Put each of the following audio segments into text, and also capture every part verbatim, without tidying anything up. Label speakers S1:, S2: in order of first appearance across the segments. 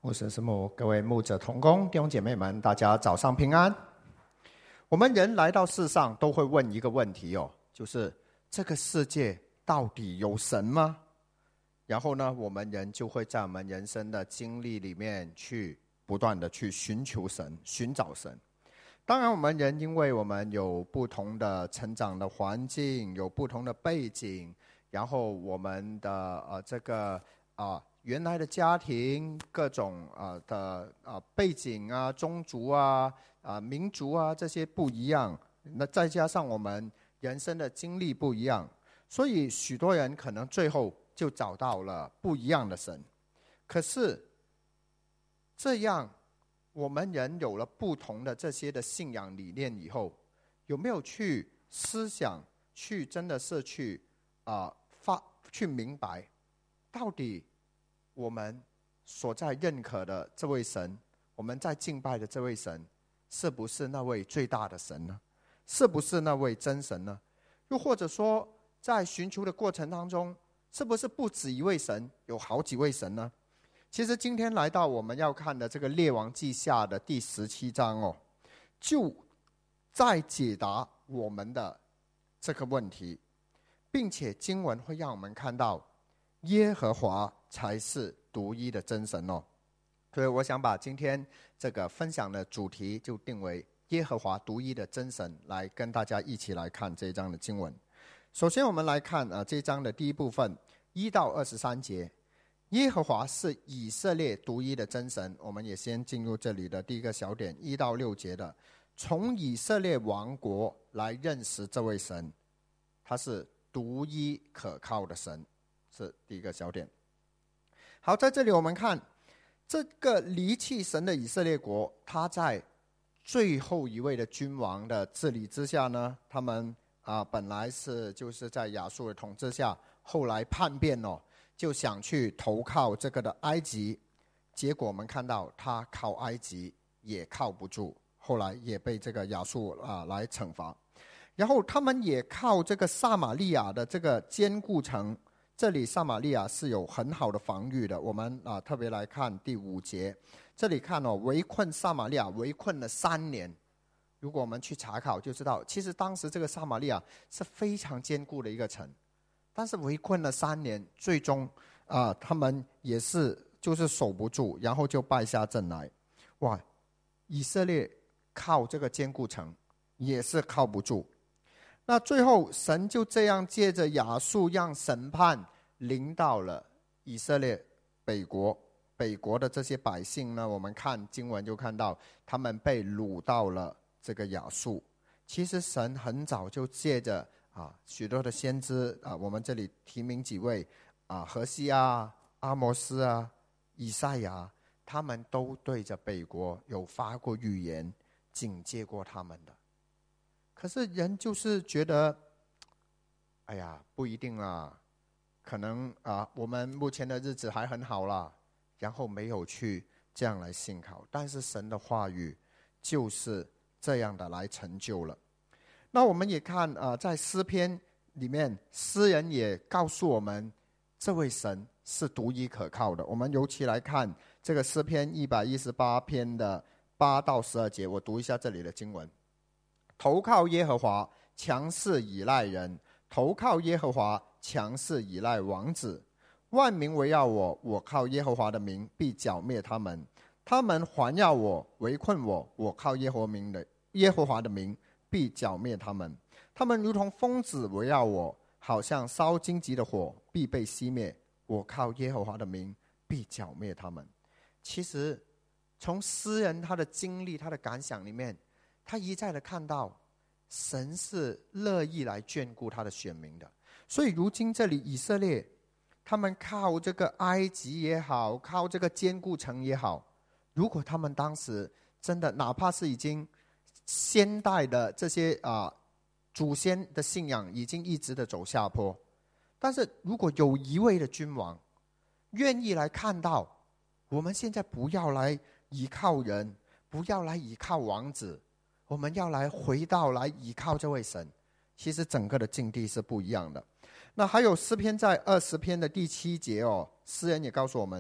S1: 牧师师母，各位牧者同工，弟兄姐妹们，大家早上平安。我们人来到世上都会问一个问题哦，就是这个世界到底有神吗？然后呢，我们人就会在我们人生的经历里面去不断的去寻求神，寻找神。当然我们人因为我们有不同的成长的环境，有不同的背景，然后我们的呃这个啊、呃、原来的家庭各种啊、呃、的啊、呃、背景啊、宗族啊、啊、呃、民族啊这些不一样，那再加上我们人生的经历不一样，所以许多人可能最后就找到了不一样的神。可是这样我们人有了不同的这些的信仰理念以后，有没有去思想，去真的是去啊、呃、发去明白，到底我们所在认可的这位神，我们在敬拜的这位神，是不是那位最大的神呢？是不是那位真神呢？又或者说，在寻求的过程当中，是不是不止一位神，有好几位神呢？其实今天来到我们要看的这个列王记下的第十七章哦，就在解答我们的这个问题，并且经文会让我们看到耶和华才是独一的真神哦。所以我想把今天这个分享的主题就定为耶和华独一的真神，来跟大家一起来看这一章的经文。首先我们来看啊，这一章的第一部分一到二十三节，耶和华是以色列独一的真神。我们也先进入这里的第一个小点，一到六节的，从以色列王国来认识这位神，他是独一可靠的神，是第一个小点。好，在这里我们看这个离弃神的以色列国，他在最后一位的君王的治理之下呢，他们啊、呃、本来是就是在亚述的统治下，后来叛变哦，就想去投靠这个的埃及，结果我们看到他靠埃及也靠不住，后来也被这个亚述啊、呃、来惩罚。然后他们也靠这个撒玛利亚的这个坚固城，这里撒玛利亚是有很好的防御的。我们啊特别来看第五节，这里看哦，围困撒玛利亚围困了三年。如果我们去查考就知道，其实当时这个撒玛利亚是非常坚固的一个城，但是围困了三年，最终啊、呃、他们也是就是守不住，然后就败下阵来。哇，以色列靠这个坚固城也是靠不住。那最后神就这样借着亚述让审判临到了以色列北国，北国的这些百姓呢，我们看经文就看到他们被掳到了这个亚述。其实神很早就借着啊许多的先知啊，我们这里提名几位啊，何西阿、阿摩斯啊、以赛亚，他们都对着北国有发过预言，警戒过他们的。可是人就是觉得，哎呀，不一定啊，可能啊，我们目前的日子还很好啦，然后没有去这样来信靠。但是神的话语就是这样的来成就了。那我们也看啊，在诗篇里面，诗人也告诉我们，这位神是独一可靠的。我们尤其来看这个诗篇一百一十八篇的八到十二节，我读一下这里的经文。投靠耶和华，强势倚赖人；投靠耶和华，强势倚赖王子。万民围绕我，我靠耶和华的名，必剿灭他们。他们环绕我，围困我，我靠耶和名的耶和华的名，必剿灭他们。他们如同疯子围绕我，好像烧荆棘的火，必被熄灭。我靠耶和华的名，必剿灭他们。其实，从诗人他的经历、他的感想里面，他一再的看到神是乐意来眷顾他的选民的。所以如今这里以色列，他们靠这个埃及也好，靠这个坚固城也好，如果他们当时真的哪怕是已经先代的这些啊、呃、祖先的信仰已经一直的走下坡，但是如果有一位的君王愿意来看到，我们现在不要来依靠人，不要来依靠王子，我们要来回到来依靠这位神，其实整个的境地是不一样的。那还有诗篇在二十篇的第七节哦，诗人也告诉我们，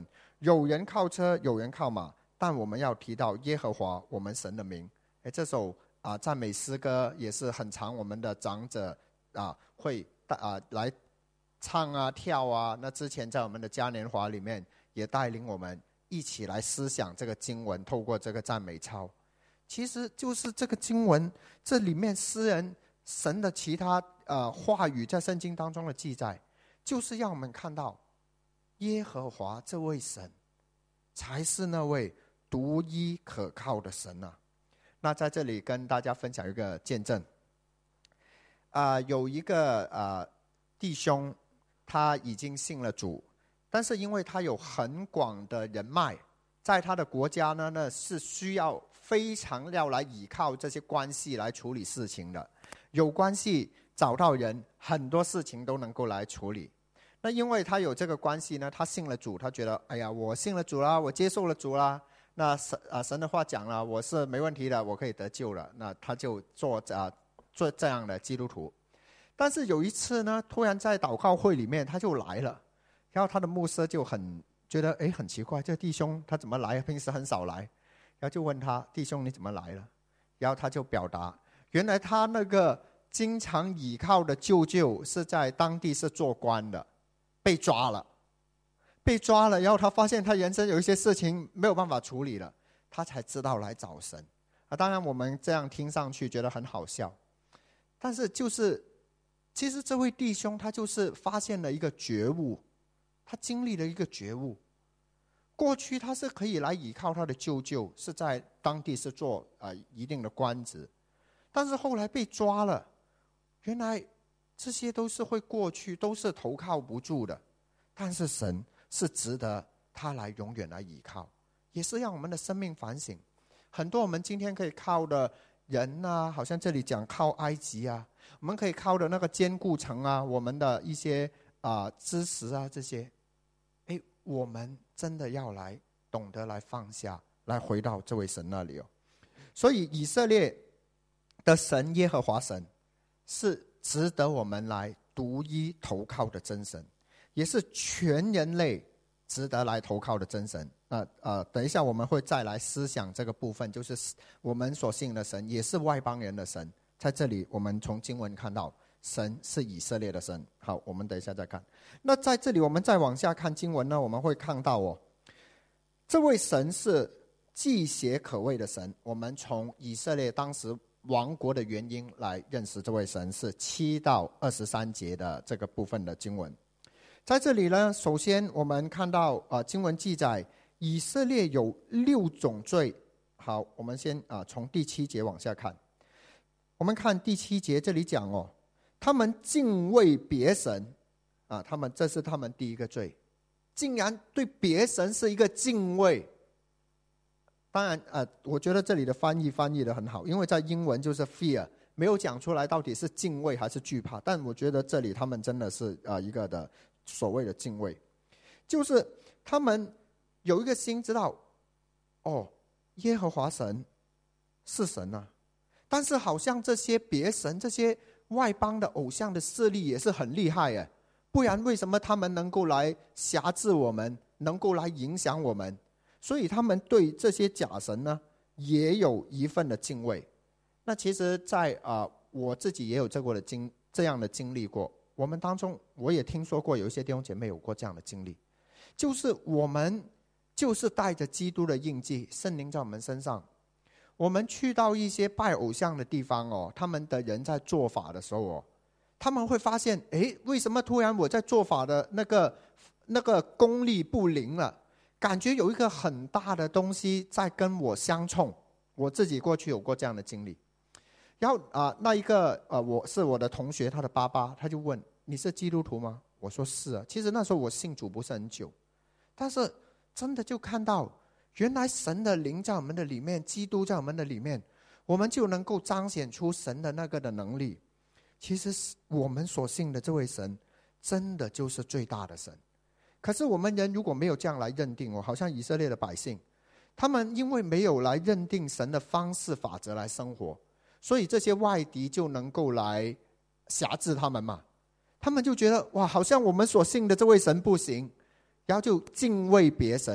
S1: 有人靠车，有人靠马，但我们要提到耶和华我们神的名。哎，这首啊赞美诗歌也是很常我们的长者啊会啊来唱啊跳啊。那之前在我们的嘉年华里面也带领我们一起来思想这个经文，透过这个赞美操，其实就是这个经文这里面诗人神的其他呃话语在圣经当中的记载，就是让我们看到耶和华这位神才是那位独一可靠的神啊。那在这里跟大家分享一个见证啊、呃，有一个呃弟兄他已经信了主，但是因为他有很广的人脉，在他的国家呢呢是需要非常要来依靠这些关系来处理事情的，有关系找到人，很多事情都能够来处理。那因为他有这个关系呢，他信了主，他觉得哎呀，我信了主啦，我接受了主啦，那神啊神的话讲了，我是没问题的，我可以得救了，那他就做啊做这样的基督徒。但是有一次呢，突然在祷告会里面他就来了，然后他的牧师就很觉得哎很奇怪，这弟兄他怎么来，平时很少来，然后就问他，弟兄你怎么来了？然后他就表达，原来他那个经常倚靠的舅舅是在当地是做官的，被抓了被抓了然后他发现他人生有一些事情没有办法处理了，他才知道来找神啊。当然我们这样听上去觉得很好笑，但是就是其实这位弟兄他就是发现了一个觉悟，他经历了一个觉悟。过去他是可以来依靠他的舅舅，是在当地是做、呃、一定的官职，但是后来被抓了，原来这些都是会过去，都是投靠不住的，但是神是值得他来永远来依靠，也是让我们的生命反省。很多我们今天可以靠的人啊，好像这里讲靠埃及啊，我们可以靠的那个坚固城啊，我们的一些啊、呃、知识啊，这些哎，我们真的要来懂得来放下，来回到这位神那里哦。所以以色列的神耶和华神是值得我们来独一投靠的真神，也是全人类值得来投靠的真神。呃呃，等一下我们会再来思想这个部分，就是我们所信的神也是外邦人的神。在这里我们从经文看到神是以色列的神。好，我们等一下再看。那在这里我们再往下看经文呢，我们会看到哦，这位神是忌邪可畏的神。我们从以色列当时亡国的原因来认识这位神，是七到二十三节的这个部分的经文。在这里呢，首先我们看到、呃、经文记载以色列有六种罪。好，我们先、呃、从第七节往下看。我们看第七节，这里讲哦，他们敬畏别神啊，他们这是他们第一个罪，竟然对别神是一个敬畏。当然、呃、我觉得这里的翻译翻译得很好，因为在英文就是 fear， 没有讲出来到底是敬畏还是惧怕，但我觉得这里他们真的是、呃、一个的所谓的敬畏，就是他们有一个心知道哦，耶和华神是神啊，但是好像这些别神，这些外邦的偶像的势力也是很厉害耶，不然为什么他们能够来辖制我们，能够来影响我们？所以他们对这些假神呢也有一份的敬畏。那其实在、呃、我自己也有这过的经这样的经历过，我们当中我也听说过有一些弟兄姐妹有过这样的经历，就是我们就是带着基督的印记，圣灵在我们身上，我们去到一些拜偶像的地方哦，他们的人在做法的时候哦，他们会发现，诶，为什么突然我在做法的那个那个功力不灵了，感觉有一个很大的东西在跟我相冲。我自己过去有过这样的经历。然后、呃、那一个、呃、我是我的同学，他的爸爸他就问，你是基督徒吗？我说是啊。其实那时候我信主不是很久，但是真的就看到原来神的灵在我们的里面，基督在我们的里面，我们就能够彰显出神的那个的能力。其实我们所信的这位神真的就是最大的神。可是我们人如果没有这样来认定哦，好像以色列的百姓，他们因为没有来认定神的方式法则来生活，所以这些外敌就能够来辖制他们嘛。他们就觉得哇，好像我们所信的这位神不行，然后就敬畏别神，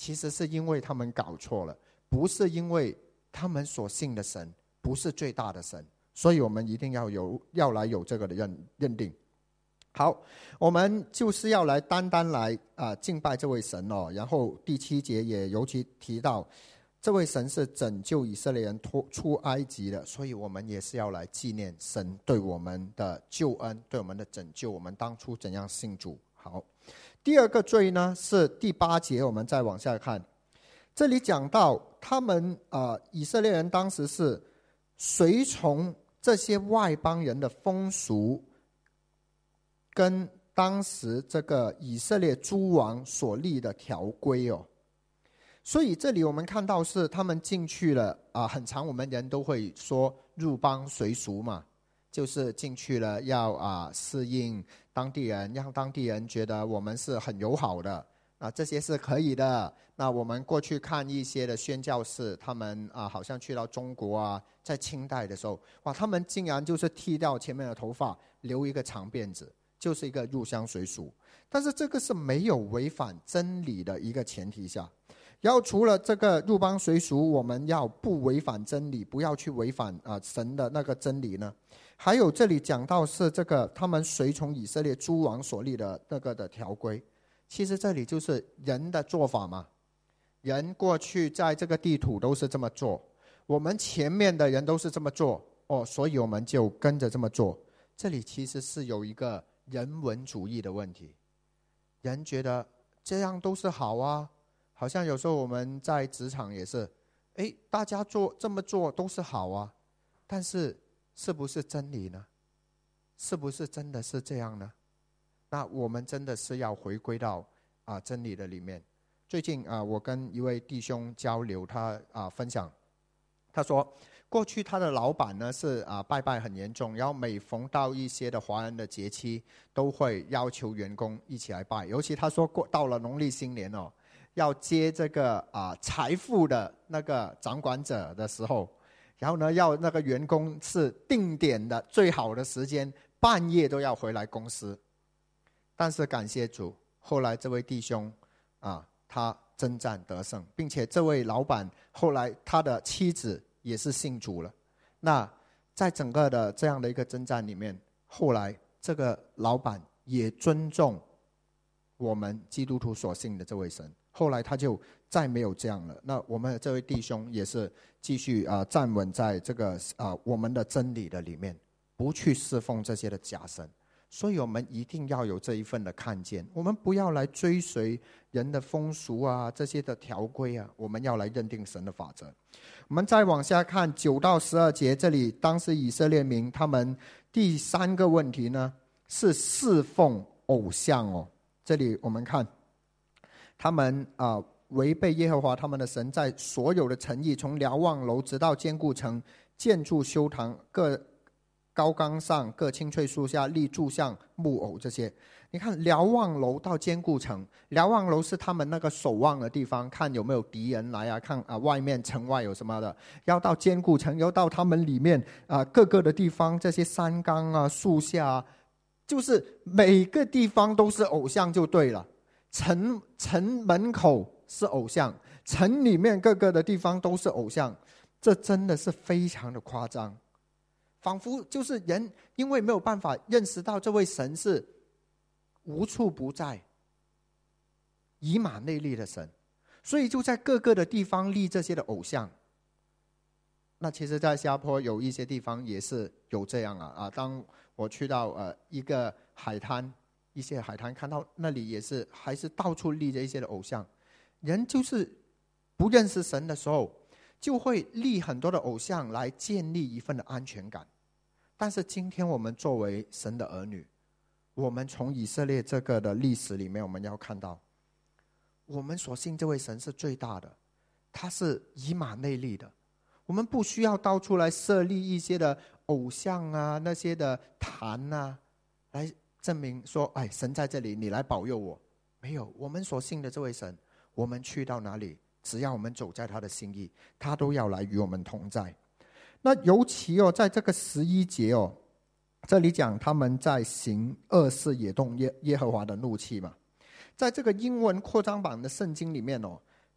S1: 其实是因为他们搞错了，不是因为他们所信的神不是最大的神，所以我们一定要有要来有这个的认认定。好，我们就是要来单单来啊、呃、敬拜这位神哦。然后第七节也尤其提到，这位神是拯救以色列人脱出埃及的，所以我们也是要来纪念神对我们的救恩，对我们的拯救，我们当初怎样信主。好，第二个罪呢是第八节，我们再往下看，这里讲到他们啊、呃、以色列人当时是随从这些外邦人的风俗，跟当时这个以色列诸王所立的条规哦。所以这里我们看到是他们进去了啊，很常我们人都会说入邦随俗嘛，就是进去了要啊适应当地人，让当地人觉得我们是很友好的，啊这些是可以的。那我们过去看一些的宣教士，他们啊好像去到中国啊，在清代的时候，哇，他们竟然就是剃掉前面的头发，留一个长辫子，就是一个入乡随俗。但是这个是没有违反真理的一个前提下。然后除了这个入邦随俗，我们要不违反真理，不要去违反啊、呃、神的那个真理呢？还有这里讲到是这个他们随从以色列诸王所立的那个的条规，其实这里就是人的做法嘛。人过去在这个地土都是这么做，我们前面的人都是这么做哦，所以我们就跟着这么做。这里其实是有一个人文主义的问题，人觉得这样都是好啊。好像有时候我们在职场也是，哎，大家做这么做都是好啊，但是是不是真理呢？是不是真的是这样呢？那我们真的是要回归到啊真理的里面。最近啊，我跟一位弟兄交流，他啊分享，他说过去他的老板呢是啊拜拜很严重，然后每逢到一些的华人的节期，都会要求员工一起来拜，尤其他说过到了农历新年哦。要接这个啊财富的那个掌管者的时候，然后呢，要那个员工是定点的最好的时间，半夜都要回来公司。但是感谢主，后来这位弟兄啊，他征战得胜，并且这位老板后来他的妻子也是信主了。那在整个的这样的一个征战里面，后来这个老板也尊重我们基督徒所信的这位神。后来他就再没有这样了。那我们这位弟兄也是继续啊、呃、站稳在这个啊、呃、我们的真理的里面，不去侍奉这些的假神。所以我们一定要有这一份的看见，我们不要来追随人的风俗啊，这些的条规啊，我们要来认定神的法则。我们再往下看九到十二节，这里当时以色列民他们第三个问题呢是侍奉偶像哦。这里我们看他们啊、呃、违背耶和华他们的神，在所有的城邑，从瞭望楼直到坚固城，建筑修堂，各高岗上各青翠树下立柱像木偶。这些你看，瞭望楼到坚固城，瞭望楼是他们那个守望的地方，看有没有敌人来啊，看啊外面城外有什么的。要到坚固城，要到他们里面啊各个的地方，这些山岗啊树下啊，就是每个地方都是偶像就对了。城城门口是偶像，城里面各个的地方都是偶像，这真的是非常的夸张。仿佛就是人因为没有办法认识到这位神是无处不在、以马内利的神，所以就在各个的地方立这些的偶像。那其实在新加坡有一些地方也是有这样啊啊！当我去到呃一个海滩，一些海滩看到那里也是还是到处立着一些的偶像。人就是不认识神的时候，就会立很多的偶像来建立一份的安全感。但是今天我们作为神的儿女，我们从以色列这个的历史里面，我们要看到我们所信这位神是最大的，他是以马内利的。我们不需要到处来设立一些的偶像啊，那些的坛啊，来证明说，哎，神在这里，你来保佑我。没有，我们所信的这位神，我们去到哪里，只要我们走在他的心意，他都要来与我们同在。那尤其哦，在这个十一节哦，这里讲他们在行恶事，也动耶耶和华的怒气嘛。在这个英文扩张版的圣经里面哦，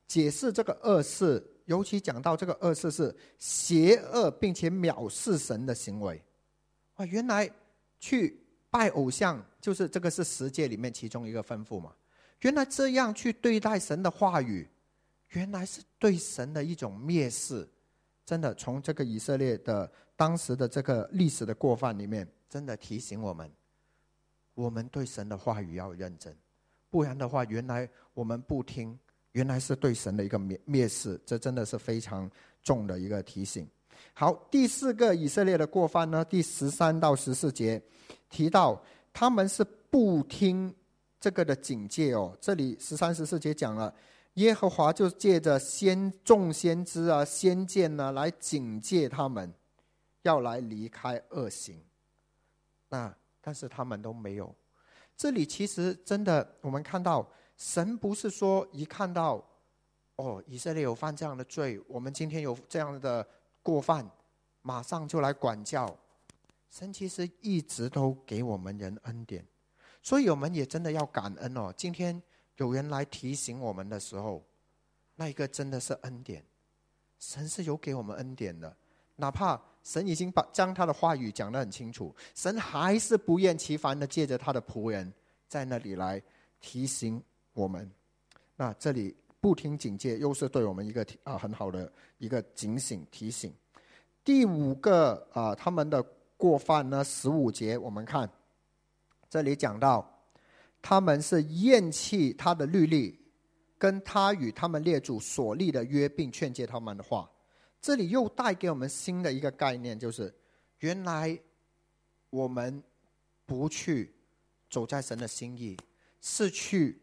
S1: 解释这个恶事，尤其讲到这个恶事是邪恶并且藐视神的行为。哇，原来去拜偶像，就是这个是十诫里面其中一个吩咐嘛。原来这样去对待神的话语，原来是对神的一种蔑视。真的从这个以色列的当时的这个历史的过犯里面，真的提醒我们，我们对神的话语要认真，不然的话，原来我们不听，原来是对神的一个蔑蔑视，这真的是非常重的一个提醒。好，第四个以色列的过犯呢，第十三到十四节提到他们是不听这个的警戒哦。这里十三十四节讲了，耶和华就借着先众先知啊、先见呢，来警戒他们，要来离开恶行。那但是他们都没有。这里其实真的，我们看到神不是说一看到哦，以色列有犯这样的罪，我们今天有这样的过犯，马上就来管教。神其实一直都给我们人恩典，所以我们也真的要感恩哦。今天有人来提醒我们的时候，那一个真的是恩典。神是有给我们恩典的，哪怕神已经把将他的话语讲得很清楚，神还是不厌其烦的借着他的仆人在那里来提醒我们。那这里不听警戒，又是对我们一个、啊、很好的一个警醒提醒。第五个、啊、他们的过犯呢，十五节我们看，这里讲到他们是厌弃他的律例，跟他与他们列祖所立的约，并劝诫他们的话。这里又带给我们新的一个概念，就是原来我们不去走在神的心意，是去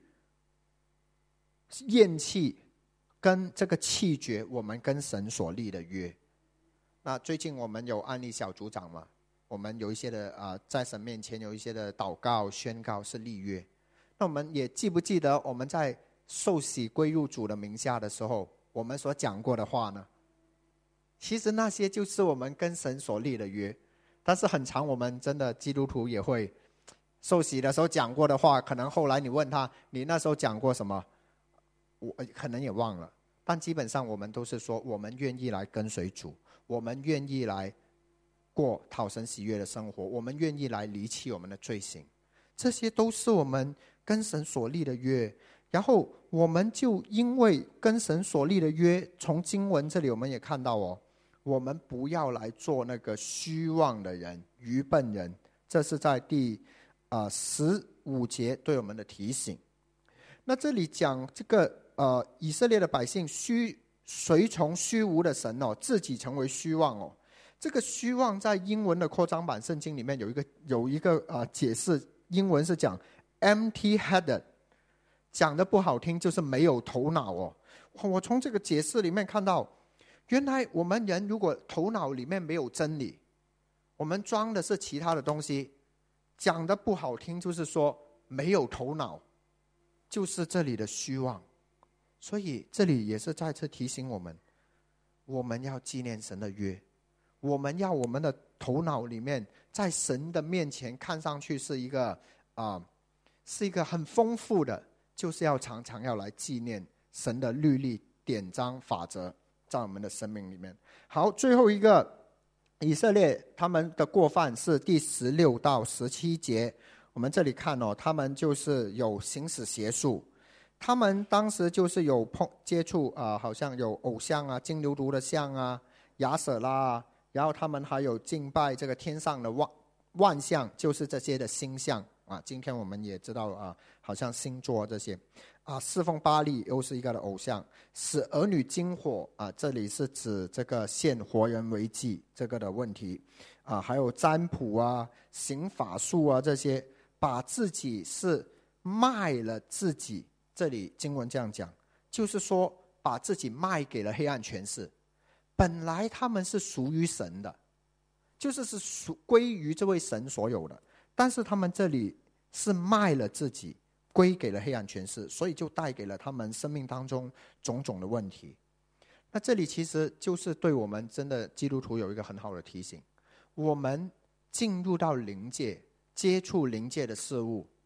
S1: 厌弃跟这个弃绝我们跟神所立的约。那最近我们有案例小组长嘛，我们有一些的、呃、在神面前有一些的祷告宣告是立约。那我们也记不记得我们在受洗归入主的名下的时候，我们所讲过的话呢？其实那些就是我们跟神所立的约。但是很常我们真的基督徒也会受洗的时候讲过的话，可能后来你问他，你那时候讲过什么，我可能也忘了。但基本上我们都是说，我们愿意来跟随主，我们愿意来过讨神喜悦的生活，我们愿意来离弃我们的罪行，这些都是我们跟神所立的约。然后我们就因为跟神所立的约，从经文这里我们也看到哦，我们不要来做那个虚妄的人、愚笨人，这是在第啊十五节对我们的提醒。那这里讲这个呃以色列的百姓虚随从虚无的神哦，自己成为虚妄哦。这个虚妄在英文的扩张版圣经里面有一个有一个呃解释，英文是讲 empty-headed， 讲的不好听就是没有头脑哦。我从这个解释里面看到，原来我们人如果头脑里面没有真理，我们装的是其他的东西，讲的不好听就是说没有头脑，就是这里的虚妄。所以这里也是再次提醒我们，我们要纪念神的约，我们要我们的头脑里面在神的面前看上去是一个、呃、是一个很丰富的，就是要常常要来纪念神的律例典章法则在我们的生命里面。好，最后一个以色列他们的过犯是第十六到十七节。我们这里看哦，他们就是有行使邪术，他们当时就是有碰接触啊、呃，好像有偶像啊、金牛犊的像啊、亚舍拉啊，然后他们还有敬拜这个天上的万万象，就是这些的星象啊。今天我们也知道啊，好像星座这些啊，侍奉巴力又是一个的偶像，使儿女经火啊，这里是指这个献活人为祭这个的问题啊，还有占卜啊、行法术啊这些，把自己是卖了自己。这里经文这样讲，就是说把自己卖给了黑暗权势。本来他们是属于神的，就是是属归于这位神所有的，但是他们这里是卖了自己，归给了黑暗权势，所以就带给了他们生命当中种种的问题。那这里其实就是对我们真的基督徒有一个很好的提醒，我们进入到灵界，接触灵界的事物，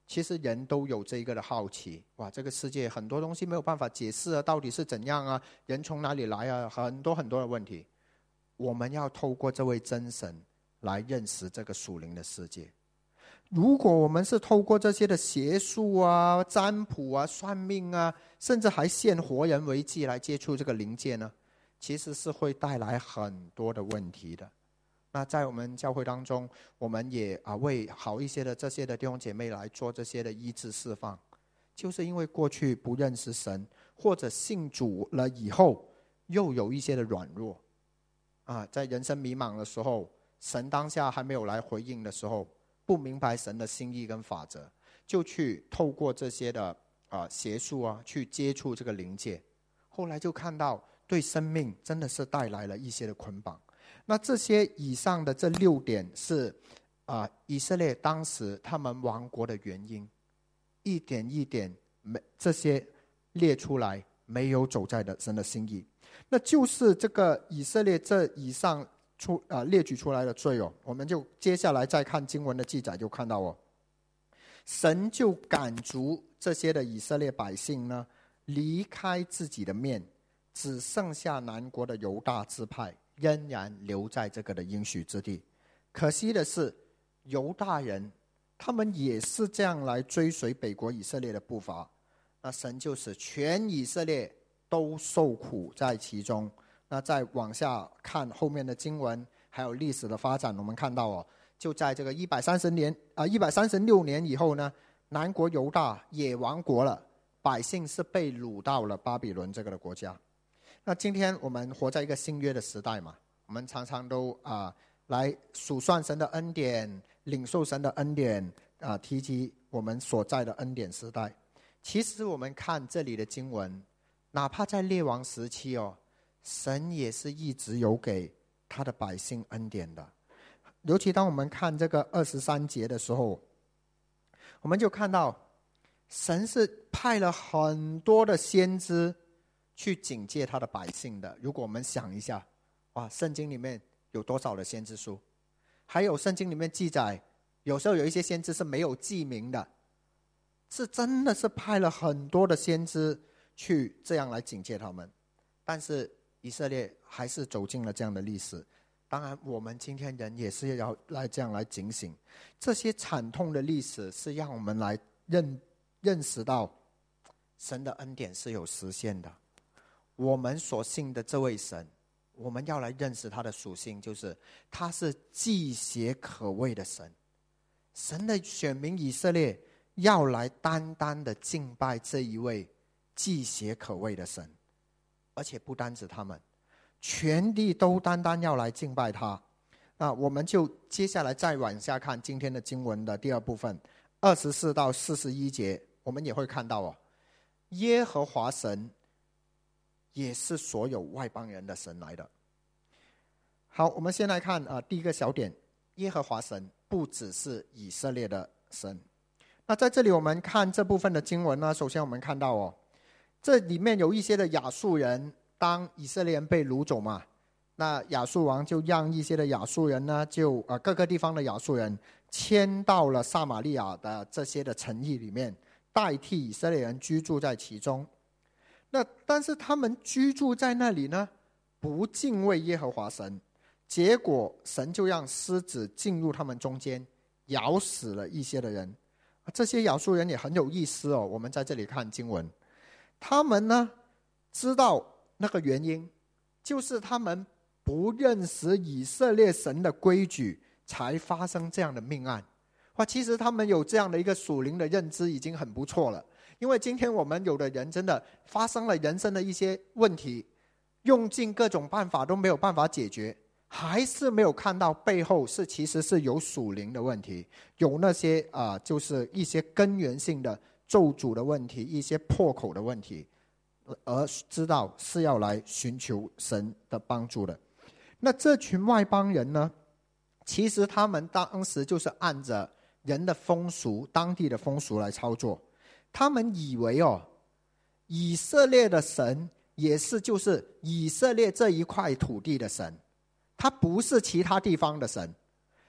S1: 其实人都有这个的好奇，哇，这个世界很多东西没有办法解释啊，到底是怎样啊？人从哪里来啊？很多很多的问题，我们要透过这位真神来认识这个属灵的世界。如果我们是透过这些的邪术啊、占卜啊、算命啊，甚至还献活人为祭来接触这个灵界呢，其实是会带来很多的问题的。那在我们教会当中，我们也啊为好一些的这些的弟兄姐妹来做这些的医治释放，就是因为过去不认识神，或者信主了以后又有一些的软弱啊，在人生迷茫的时候，神当下还没有来回应的时候，不明白神的心意跟法则，就去透过这些的啊邪术啊去接触这个灵界，后来就看到对生命真的是带来了一些的捆绑。那这些以上的这六点是啊以色列当时他们亡国的原因，一点一点没这些列出来，没有走在的神的心意。那就是这个以色列这以上出啊列举出来的罪哦，我们就接下来再看经文的记载，就看到哦，神就赶逐这些的以色列百姓呢，离开自己的面，只剩下南国的犹大支派仍然留在这个的应许之地。可惜的是，犹大人他们也是这样来追随北国以色列的步伐，那神就使全以色列都受苦在其中。那再往下看后面的经文还有历史的发展，我们看到哦，就在这个一百三十年啊一百三十六年以后呢，南国犹大也亡国了，百姓是被掳到了巴比伦这个的国家。那今天我们活在一个新约的时代嘛，我们常常都啊、呃、来数算神的恩典，领受神的恩典啊、呃，提及我们所在的恩典时代。其实我们看这里的经文，哪怕在列王时期哦，神也是一直有给他的百姓恩典的。尤其当我们看这个二十三节的时候，我们就看到神是派了很多的先知去警戒他的百姓的。如果我们想一下，哇，圣经里面有多少的先知书？还有圣经里面记载，有时候有一些先知是没有记名的，是真的是派了很多的先知去这样来警戒他们。但是以色列还是走进了这样的历史。当然我们今天人也是要来这样来警醒，这些惨痛的历史是让我们来认认识到神的恩典是有实现的。我们所信的这位神，我们要来认识他的属性，就是他是忌邪可畏的神。神的选民以色列要来单单的敬拜这一位忌邪可畏的神，而且不单指他们，全地都单单要来敬拜他。那我们就接下来再往下看今天的经文的第二部分，二十四到四十一节，我们也会看到哦，耶和华神也是所有外邦人的神来的。好，我们先来看啊、呃，第一个小点，耶和华神不只是以色列的神。那在这里我们看这部分的经文呢，首先我们看到哦，这里面有一些的亚述人，当以色列人被掳走嘛，那亚述王就让一些的亚述人呢，就呃各个地方的亚述人迁到了撒玛利亚的这些的城邑里面，代替以色列人居住在其中。那但是他们居住在那里呢，不敬畏耶和华神，结果神就让狮子进入他们中间，咬死了一些的人。这些亚述人也很有意思哦，我们在这里看经文，他们呢知道那个原因，就是他们不认识以色列神的规矩，才发生这样的命案。哇，其实他们有这样的一个属灵的认知已经很不错了。因为今天我们有的人真的发生了人生的一些问题，用尽各种办法都没有办法解决，还是没有看到背后是其实是有属灵的问题，有那些啊、呃，就是一些根源性的咒诅的问题，一些破口的问题，而知道是要来寻求神的帮助的。那这群外邦人呢，其实他们当时就是按着人的风俗，当地的风俗来操作。他们以为哦，以色列的神也是就是以色列这一块土地的神，他不是其他地方的神。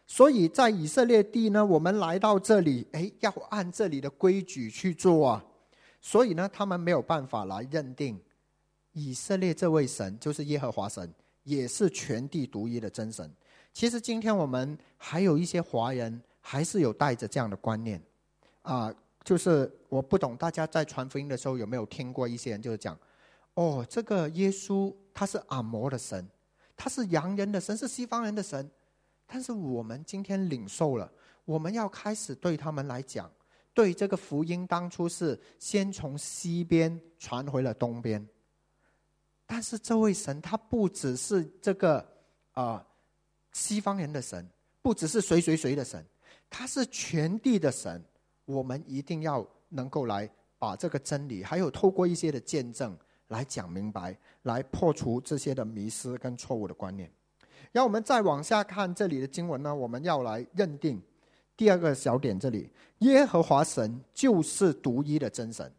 S1: 所以在以色列地呢，我们来到这里，哎，要按这里的规矩去做啊。所以呢，他们没有办法来认定以色列这位神就是耶和华神，也是全地独一的真神。其实今天我们还有一些华人还是有带着这样的观念啊、呃，就是我不懂大家在传福音的时候有没有听过一些人就是讲，哦，这个耶稣他是阿摩的神，他是洋人的神，是西方人的神。但是我们今天领受了，我们要开始对他们来讲，对这个福音当初是先从西边传回了东边。但是这位神他不只是这个啊、呃、西方人的神，不只是谁谁谁的神，他是全地的神。我们一定要能够来把这个真理，还有透过一些的见证来讲明白，来破除这些的迷思跟错误的观念。然后我们再往下看这里的经文呢，我们要来认定第二个小点，这里耶和华神就是独一的真神。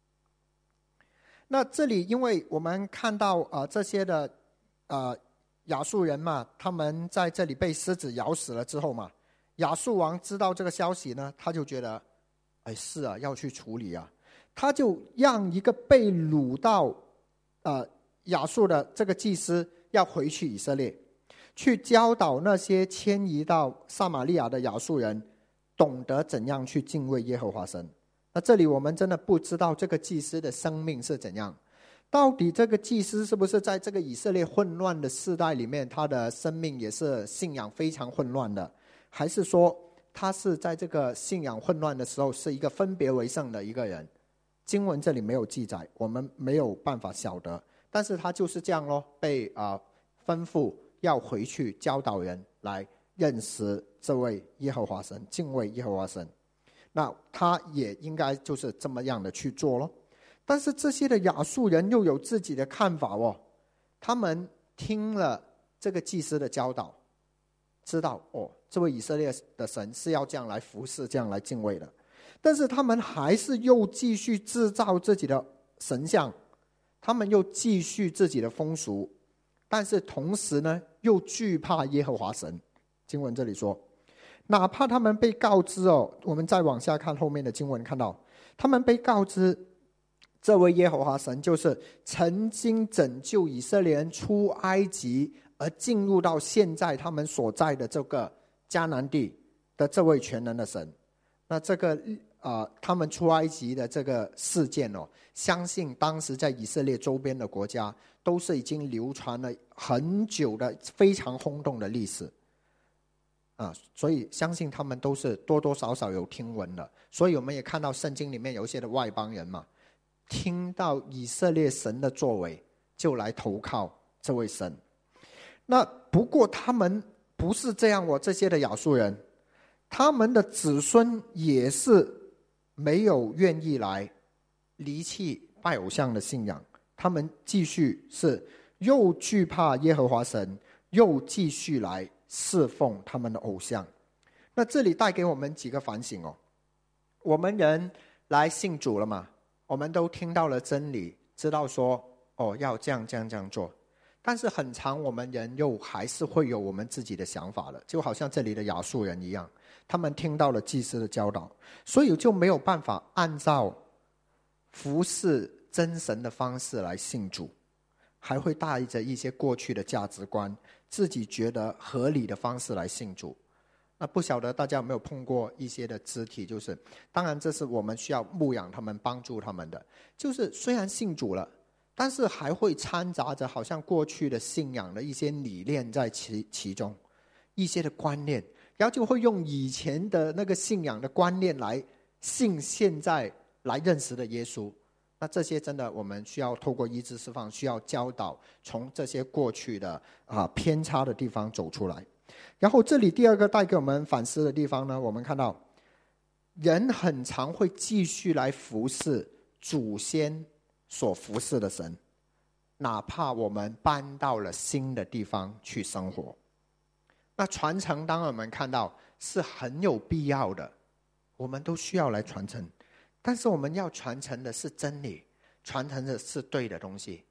S1: 那这里因为我们看到呃这些的呃亚述人嘛，他们在这里被狮子咬死了之后嘛，亚述王知道这个消息呢，他就觉得哎是啊，要去处理啊，他就让一个被掳到呃亚述的这个祭司要回去以色列，去教导那些迁移到撒玛利亚的亚述人懂得怎样去敬畏耶和华神。那这里我们真的不知道这个祭司的生命是怎样，到底这个祭司是不是在这个以色列混乱的世代里面，他的生命也是信仰非常混乱的，还是说他是在这个信仰混乱的时候是一个分别为圣的一个人？经文这里没有记载，我们没有办法晓得，但是他就是这样咯，被啊、呃、吩咐要回去教导人来认识这位耶和华神，敬畏耶和华神。那他也应该就是这么样的去做咯。但是这些的亚述人又有自己的看法哦，他们听了这个祭司的教导，知道哦，这位以色列的神是要这样来服侍，这样来敬畏的，但是他们还是又继续制造自己的神像，他们又继续自己的风俗，但是同时呢又惧怕耶和华神。经文这里说，哪怕他们被告知哦，我们再往下看后面的经文，看到他们被告知这位耶和华神就是曾经拯救以色列人出埃及而进入到现在他们所在的这个迦南地的这位全能的神。那这个呃，他们出埃及的这个事件哦，相信当时在以色列周边的国家都是已经流传了很久的非常轰动的历史啊，所以相信他们都是多多少少有听闻的。所以我们也看到圣经里面有一些的外邦人嘛，听到以色列神的作为，就来投靠这位神。那不过他们不是这样哦，这些的亚述人，他们的子孙也是没有愿意来离弃拜偶像的信仰，他们继续是又惧怕耶和华神，又继续来侍奉他们的偶像。那这里带给我们几个反省哦。我们人来信主了嘛，我们都听到了真理，知道说哦要这样这样这样做，但是很常我们人又还是会有我们自己的想法了，就好像这里的亚述人一样，他们听到了祭司的教导，所以就没有办法按照服侍真神的方式来信主，还会带着一些过去的价值观，自己觉得合理的方式来信主。那不晓得大家有没有碰过一些的肢体，就是当然这是我们需要牧养他们，帮助他们的，就是虽然信主了，但是还会掺杂着好像过去的信仰的一些理念在其其中，一些的观念，然后就会用以前的那个信仰的观念来信现在来认识的耶稣。那这些真的我们需要透过医治释放，需要教导，从这些过去的啊偏差的地方走出来。然后这里第二个带给我们反思的地方呢，我们看到人很常会继续来服侍祖先所服侍的神，哪怕我们搬到了新的地方去生活。那传承当然我们看到是很有必要的，我们都需要来传承，但是我们要传承的是真理，传承的是对的东西。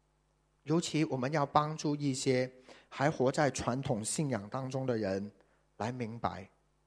S1: 尤其我们要帮助一些还活在传统信仰当中的人来明白，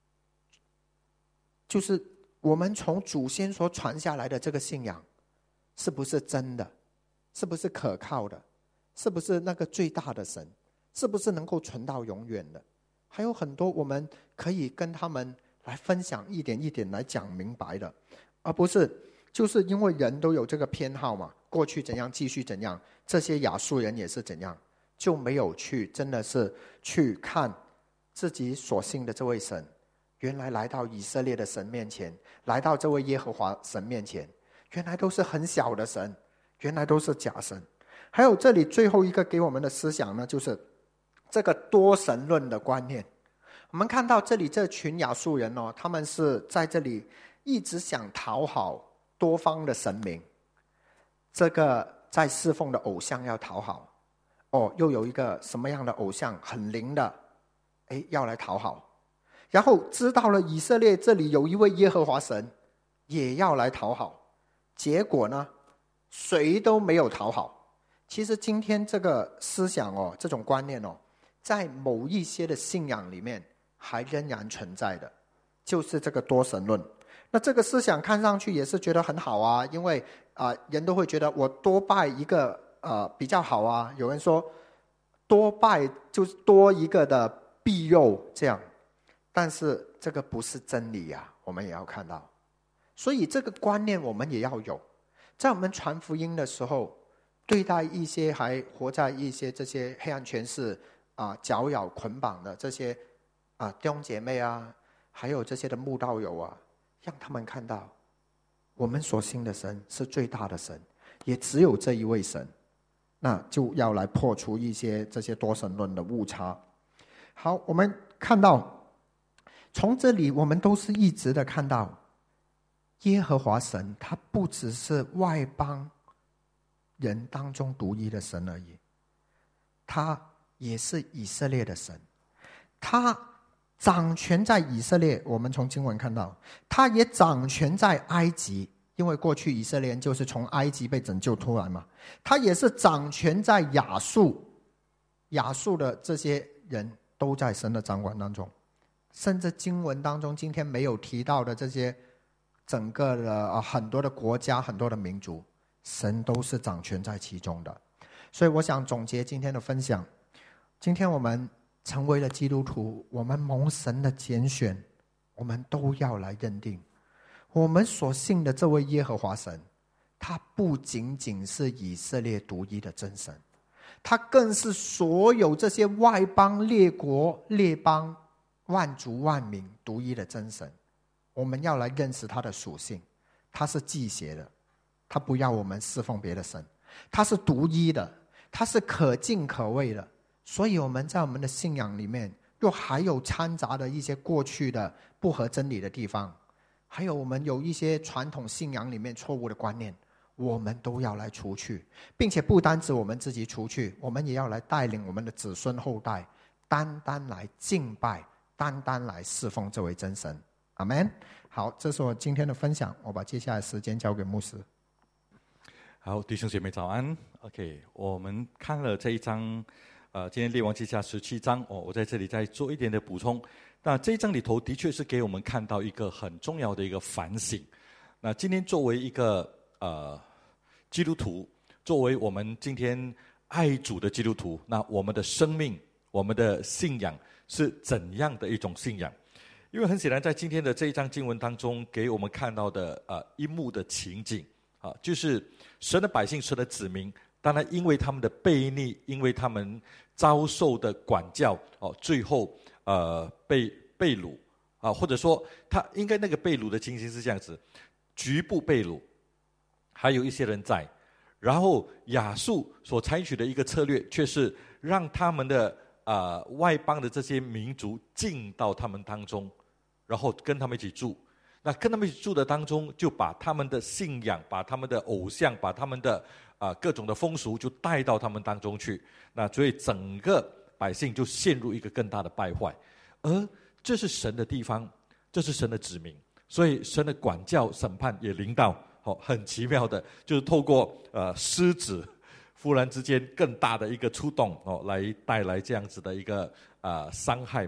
S1: 就是我们从祖先所传下来的这个信仰是不是真的，是不是可靠的，是不是那个最大的神，是不是能够存到永远的。还有很多我们可以跟他们来分享，一点一点来讲明白的，而不是就是因为人都有这个偏好嘛，过去怎样继续怎样，这些亚述人也是怎样，就没有去真的是去看自己所信的这位神，原来来到以色列的神面前，来到这位耶和华神面前，原来都是很小的神，原来都是假神。还有这里最后一个给我们的思想呢，就是这个多神论的观念。我们看到这里这群亚述人哦，他们是在这里一直想讨好多方的神明，这个在侍奉的偶像要讨好哦，又有一个什么样的偶像很灵的，哎，要来讨好，然后知道了以色列这里有一位耶和华神，也要来讨好，结果呢，谁都没有讨好。其实今天这个思想哦，这种观念哦，在某一些的信仰里面还仍然存在的，就是这个多神论。那这个思想看上去也是觉得很好啊，因为啊、呃，人都会觉得我多拜一个呃比较好啊。有人说多拜就是多一个的庇佑这样，但是这个不是真理啊，我们也要看到。所以这个观念我们也要有，在我们传福音的时候，对待一些还活在一些这些黑暗权势啊搅扰捆绑的这些啊弟兄姐妹啊，还有这些的慕道友啊，让他们看到我们所信的神是最大的神，也只有这一位神，那就要来破除一些这些多神论的误差。好，我们看到从这里我们都是一直的看到耶和华神他不只是外邦人当中独一的神而已，他也是以色列的神，他掌权在以色列。我们从经文看到他也掌权在埃及，因为过去以色列人就是从埃及被拯救出来嘛。他也是掌权在亚述，亚述的这些人都在神的掌管当中，甚至经文当中今天没有提到的这些整个的、呃、很多的国家，很多的民族，神都是掌权在其中的。所以我想总结今天的分享，今天我们成为了基督徒，我们蒙神的拣选，我们都要来认定我们所信的这位耶和华神，他不仅仅是以色列独一的真神，他更是所有这些外邦列国列邦万族万民独一的真神。我们要来认识他的属性，他是忌邪的，他不要我们侍奉别的神，他是独一的，他是可敬可畏的。所以我们在我们的信仰里面又还有掺杂的一些过去的不合真理的地方，还有我们有一些传统信仰里面错误的观念，我们都要来除去，并且不单止我们自己除去，我们也要来带领我们的子孙后代单单来敬拜，单单来侍奉这位真神。阿们。好，这是我今天的分享，我把接下来时间交给牧师。
S2: 好，弟兄姐妹早安。 OK， 我们看了这一章呃，今天列王记下十七章哦，我在这里再做一点的补充。那这一章里头的确是给我们看到一个很重要的一个反省。那今天作为一个呃基督徒，作为我们今天爱主的基督徒，那我们的生命，我们的信仰是怎样的一种信仰？因为很显然，在今天的这一章经文当中，给我们看到的呃一幕的情景啊，就是神的百姓，神的子民，当然因为他们的悖逆，因为他们遭受的管教哦，最后呃被被掳啊，或者说他应该那个被掳的情形是这样子，局部被掳，还有一些人在，然后亚述所采取的一个策略，却是让他们的呃外邦的这些民族进到他们当中，然后跟他们一起住。那跟他们一起住的当中，就把他们的信仰，把他们的偶像，把他们的啊、呃、各种的风俗，就带到他们当中去。那所以整个百姓就陷入一个更大的败坏。而这是神的地方，这是神的子民，所以神的管教审判也临到。哦，很奇妙的，就是透过呃狮子忽然之间更大的一个出动哦，来带来这样子的一个呃伤害。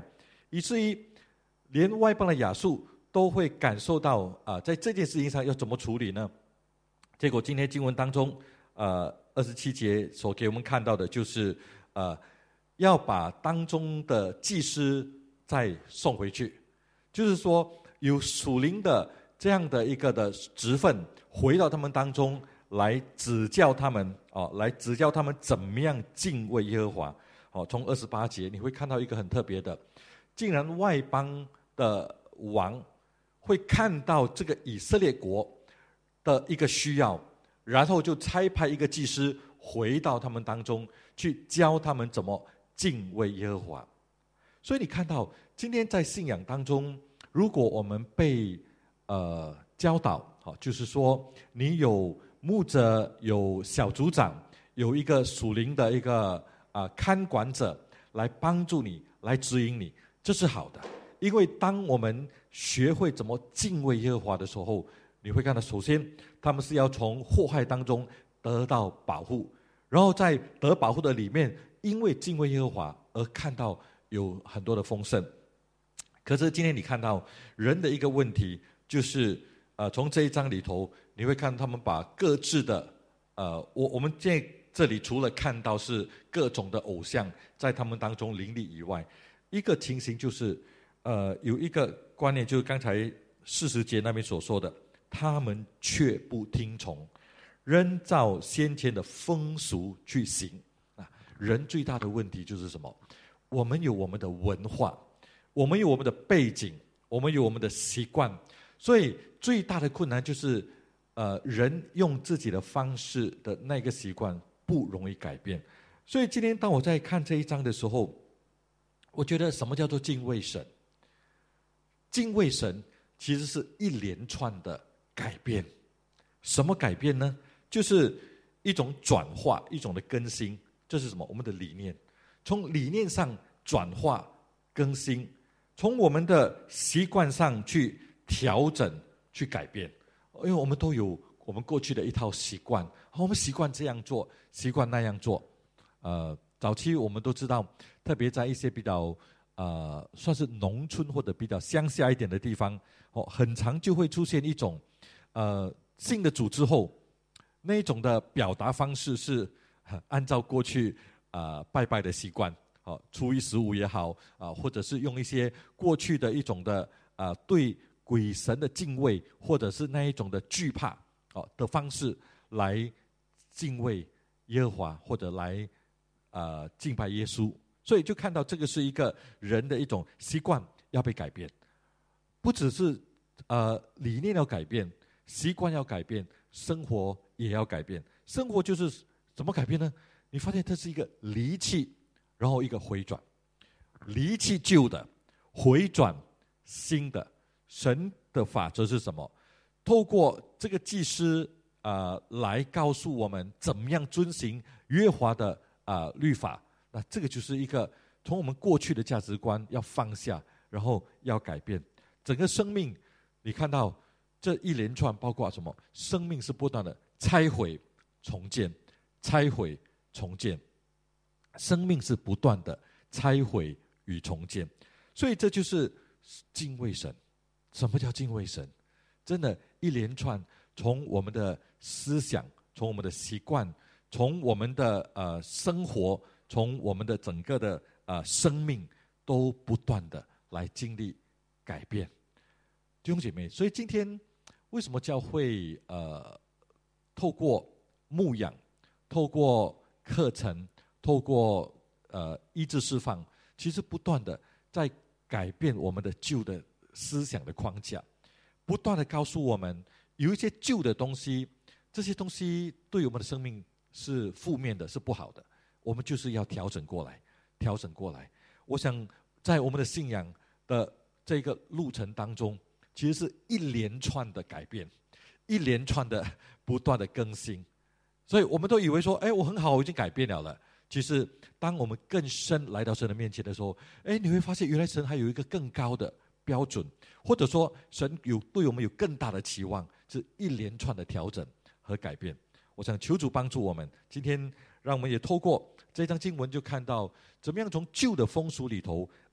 S2: 以至于连外邦的亚述都会感受到啊，在这件事情上要怎么处理呢？结果今天经文当中，呃，二十七节所给我们看到的就是，呃，要把当中的祭司再送回去，就是说有属灵的这样的一个的职分回到他们当中来指教他们，哦，来指教他们怎么样敬畏耶和华。哦，从二十八节你会看到一个很特别的，竟然外邦的王会看到这个以色列国的一个需要，然后就差派一个祭司回到他们当中去教他们怎么敬畏耶和华。所以你看到今天在信仰当中，如果我们被呃教导，好，就是说你有牧者，有小组长，有一个属灵的一个啊、呃、看管者来帮助你，来指引你，这是好的。因为当我们学会怎么敬畏耶和华的时候，你会看到，首先他们是要从祸害当中得到保护，然后在得保护的里面，因为敬畏耶和华而看到有很多的丰盛。可是今天你看到人的一个问题，就是呃，从这一章里头，你会看他们把各自的呃，我我们在这里除了看到是各种的偶像在他们当中林立以外，一个情形就是呃，有一个观念，就是刚才四十节那边所说的，他们却不听从，仍照先前的风俗去行。啊，人最大的问题就是什么？我们有我们的文化，我们有我们的背景，我们有我们的习惯，所以最大的困难就是，呃，人用自己的方式的那个习惯不容易改变。所以今天当我在看这一章的时候，我觉得什么叫做敬畏神？敬畏神其实是一连串的改变。什么改变呢？就是一种转化，一种的更新。这是什么？我们的理念，从理念上转化更新，从我们的习惯上去调整去改变。因为我们都有我们过去的一套习惯，我们习惯这样做，习惯那样做。呃，早期我们都知道，特别在一些比较呃算是农村或者比较乡下一点的地方，哦，很常就会出现一种呃信了主之后，那一种的表达方式是按照过去啊、呃、拜拜的习惯，哦，初一十五也好啊、呃，或者是用一些过去的一种的啊、呃、对鬼神的敬畏，或者是那一种的惧怕哦的方式来敬畏耶和华，或者来呃敬拜耶稣。所以就看到这个是一个人的一种习惯要被改变，不只是呃理念要改变，习惯要改变，生活也要改变。生活就是怎么改变呢？你发现这是一个离弃，然后一个回转，离弃旧的，回转新的。神的法则是什么？透过这个祭司呃来告诉我们怎么样遵行约华的呃律法。那这个就是一个从我们过去的价值观要放下，然后要改变整个生命。你看到这一连串包括什么？生命是不断的拆毁重建，拆毁重建，生命是不断的拆毁与重建。所以这就是敬畏神。什么叫敬畏神？真的一连串，从我们的思想，从我们的习惯，从我们的呃生活，从我们的整个的呃生命，都不断的来经历改变。弟兄姐妹，所以今天为什么教会呃透过牧养，透过课程，透过呃医治释放，其实不断的在改变我们的旧的思想的框架，不断的告诉我们有一些旧的东西，这些东西对我们的生命是负面的，是不好的，我们就是要调整过来，调整过来。我想在我们的信仰的这个路程当中，其实是一连串的改变，一连串的不断的更新。所以我们都以为说，哎，我很好，我已经改变了了。其实当我们更深来到神的面前的时候，哎，你会发现原来神还有一个更高的标准，或者说神有对我们有更大的期望，是一连串的调整和改变。我想求主帮助我们，今天让我们也透过这张经文就看到怎么样从旧的风俗里头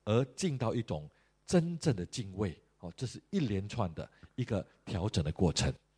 S2: 而进到一种真正的敬畏。哦，这是一连串的一个调整的过程。